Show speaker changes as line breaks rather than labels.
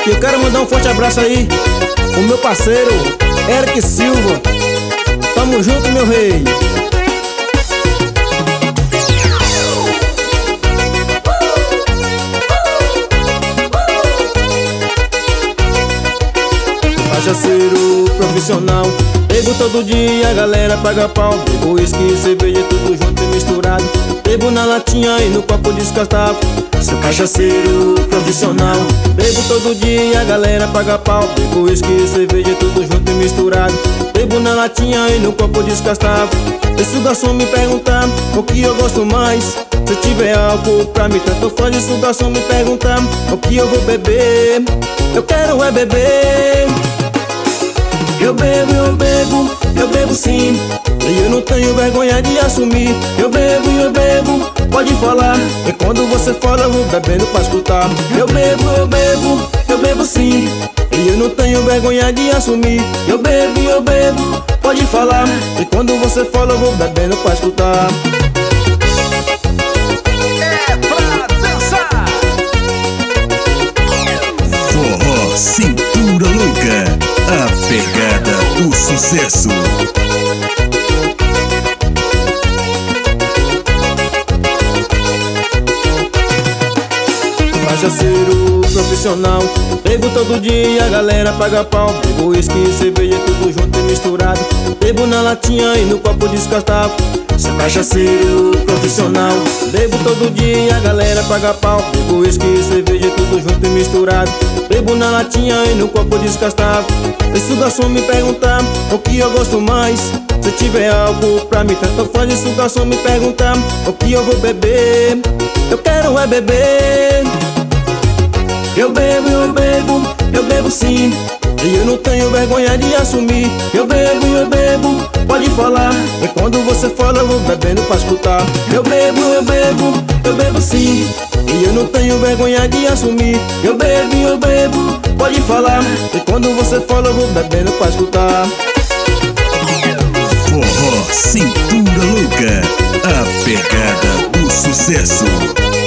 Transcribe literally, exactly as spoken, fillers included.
E eu quero mandar um forte abraço aí o meu parceiro Eric Silva. Tamo junto, meu rei. Cachaceiro profissional, bebo todo dia, a galera paga pau. Bebo uísque e cerveja, tudo junto e misturado. Bebo na latinha e no copo descartável. Sou cachaceiro profissional, bebo todo dia, a galera paga pau. Bebo uísque e cerveja, tudo junto e misturado. Bebo na latinha e no copo descartável. Esse garçom me perguntar o que eu gosto mais. Se tiver álcool pra mim tanto faz. Esse garçom me perguntar o que eu vou beber. Eu quero é beber. Eu bebo, eu bebo, eu bebo sim. E eu não tenho vergonha de assumir. Eu bebo, eu bebo, pode falar. E quando você fala eu vou bebendo pra escutar. Eu bebo, eu bebo, eu bebo sim. E eu não tenho vergonha de assumir. Eu bebo, eu bebo, pode falar. E quando você fala eu vou bebendo pra escutar.
É pra dançar.
Forró Cintura Louca, a pegada do sucesso.
Cachaceiro profissional, bebo todo dia, a galera paga pau. Bebo uísque e cerveja, tudo junto e misturado. Bebo na latinha e no copo descartável. Sou cachaceiro profissional, bebo todo dia, a galera paga pau. Bebo uísque e cerveja, tudo junto e misturado. Bebo na latinha e no copo descartável. Esse garçom me perguntar o que eu gosto mais. Se tiver álcool pra mim tanto faz. Esse garçom me perguntar o que eu vou beber. Eu quero é beber. Eu bebo, eu bebo, eu bebo sim. E eu não tenho vergonha de assumir. Eu bebo, eu bebo, pode falar. E quando você fala eu vou bebendo pra escutar. Eu bebo, eu bebo, eu bebo sim. E eu não tenho vergonha de assumir. Eu bebo, eu bebo, pode falar. E quando você fala eu vou bebendo pra escutar.
Forró Cintura Louca, a pegada do sucesso.